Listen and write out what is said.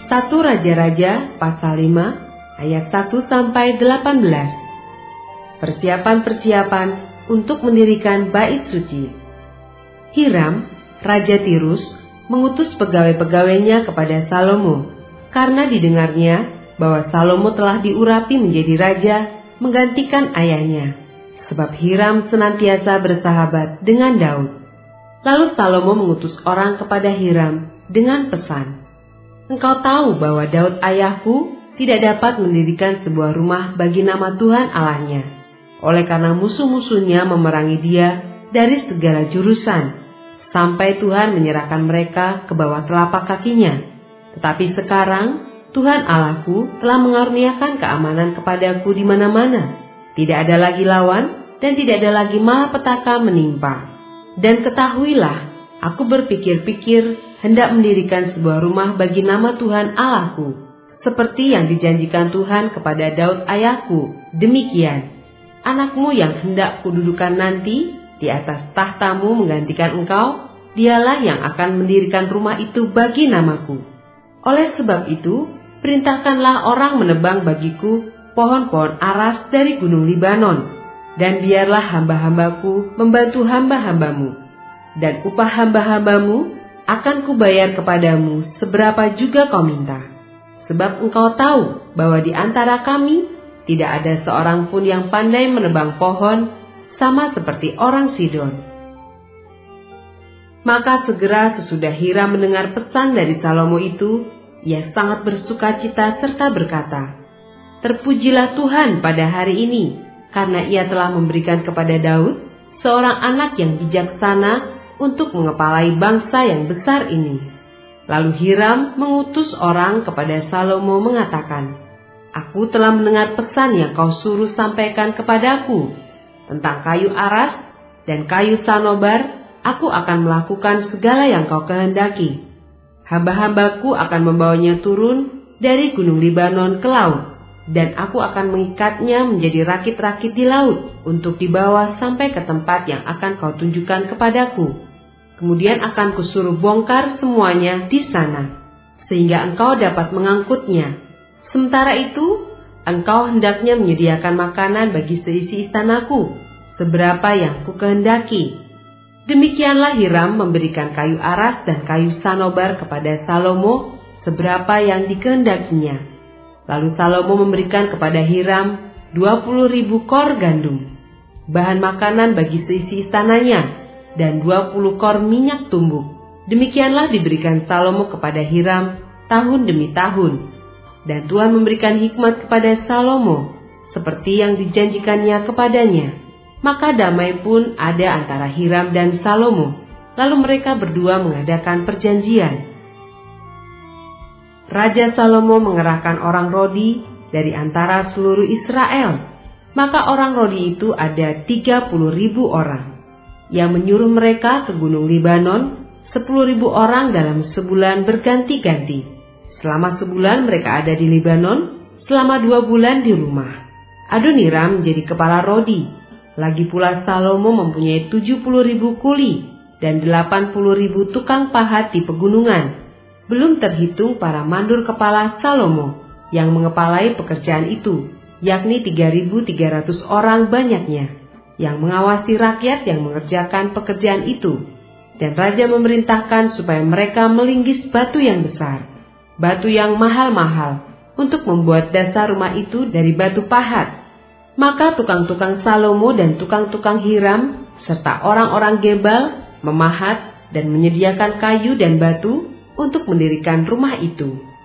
1 Raja-Raja pasal 5 ayat 1-18. Persiapan-persiapan untuk mendirikan bait suci. Hiram, Raja Tirus, mengutus pegawai-pegawainya kepada Salomo, karena didengarnya bahwa Salomo telah diurapi menjadi raja menggantikan ayahnya, sebab Hiram senantiasa bersahabat dengan Daud. Lalu Salomo mengutus orang kepada Hiram dengan pesan, "Engkau tahu bahwa Daud ayahku tidak dapat mendirikan sebuah rumah bagi nama Tuhan Allahnya, oleh karena musuh-musuhnya memerangi dia dari segala jurusan, sampai Tuhan menyerahkan mereka ke bawah telapak kakinya. Tetapi sekarang Tuhan Allahku telah mengaruniakan keamanan kepadaku di mana-mana. Tidak ada lagi lawan dan tidak ada lagi malapetaka menimpa. Dan ketahuilah, aku berpikir-pikir hendak mendirikan sebuah rumah bagi nama Tuhan Allahku, seperti yang dijanjikan Tuhan kepada Daud ayahku. Demikian, anakmu yang hendak kududukan nanti di atas tahtamu menggantikan engkau, dialah yang akan mendirikan rumah itu bagi namaku. Oleh sebab itu, perintahkanlah orang menebang bagiku pohon-pohon aras dari gunung Libanon, dan biarlah hamba-hambaku membantu hamba-hambamu, dan upah hamba-hambamu akan kubayar kepadamu seberapa juga kau minta. Sebab engkau tahu bahwa di antara kami tidak ada seorang pun yang pandai menebang pohon, sama seperti orang Sidon." Maka segera sesudah Hiram mendengar pesan dari Salomo itu, ia sangat bersukacita serta berkata, "Terpujilah Tuhan pada hari ini, karena ia telah memberikan kepada Daud seorang anak yang bijaksana untuk mengepalai bangsa yang besar ini." Lalu Hiram mengutus orang kepada Salomo mengatakan, "Aku telah mendengar pesan yang kau suruh sampaikan kepadaku tentang kayu aras dan kayu sanobar. Aku akan melakukan segala yang kau kehendaki. Hamba-hambaku akan membawanya turun dari gunung Libanon ke laut, dan aku akan mengikatnya menjadi rakit-rakit di laut untuk dibawa sampai ke tempat yang akan kau tunjukkan kepadaku. Kemudian akan kusuruh bongkar semuanya di sana, sehingga engkau dapat mengangkutnya. Sementara itu, engkau hendaknya menyediakan makanan bagi seisi istanaku, seberapa yang ku kehendaki." Demikianlah Hiram memberikan kayu aras dan kayu sanobar kepada Salomo seberapa yang dikehendakinya. Lalu Salomo memberikan kepada Hiram 20.000 kor gandum, bahan makanan bagi seisi istananya, dan 20 kor minyak tumbuk. Demikianlah diberikan Salomo kepada Hiram tahun demi tahun. Dan Tuhan memberikan hikmat kepada Salomo seperti yang dijanjikannya kepadanya. Maka damai pun ada antara Hiram dan Salomo. Lalu mereka berdua mengadakan perjanjian. Raja Salomo mengerahkan orang Rodi dari antara seluruh Israel. Maka orang Rodi itu ada 30.000 orang. Yang menyuruh mereka ke gunung Libanon, 10.000 orang dalam sebulan berganti-ganti. Selama sebulan mereka ada di Libanon, selama 2 bulan di rumah. Adoniram menjadi kepala Rodi. Lagi pula Salomo mempunyai 70.000 kuli dan 80.000 tukang pahat di pegunungan. Belum terhitung para mandur kepala Salomo yang mengepalai pekerjaan itu, yakni 3.300 orang banyaknya, yang mengawasi rakyat yang mengerjakan pekerjaan itu. Dan raja memerintahkan supaya mereka melinggis batu yang besar, batu yang mahal-mahal, untuk membuat dasar rumah itu dari batu pahat. Maka tukang-tukang Salomo dan tukang-tukang Hiram serta orang-orang Gebal memahat dan menyediakan kayu dan batu untuk mendirikan rumah itu.